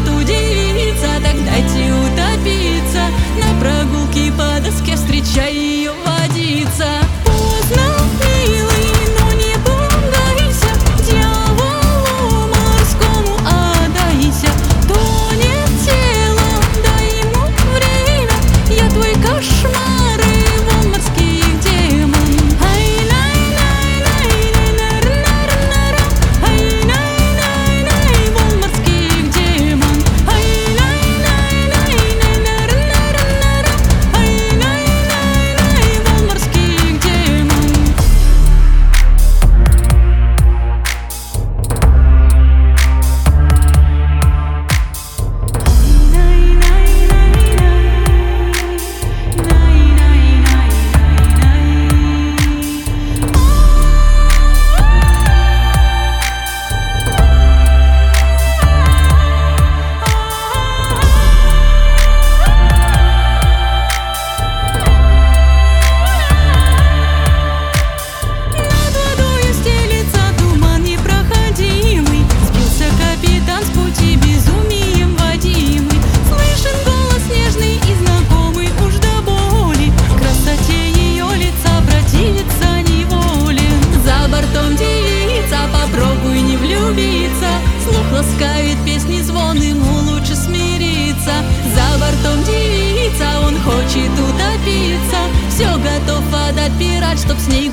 борту девица, так дайте утопиться. На прогулке по доске встречай ее водица. Поздно, милый, но не пугайся, дьяволу морскому отдайся. Тонет тело, дай ему время, я твой кошмар, его морский демон. Слух ласкает песни звон, ему лучше смириться. За бортом девица, он хочет утопиться, все готов отдать пират, чтоб с ней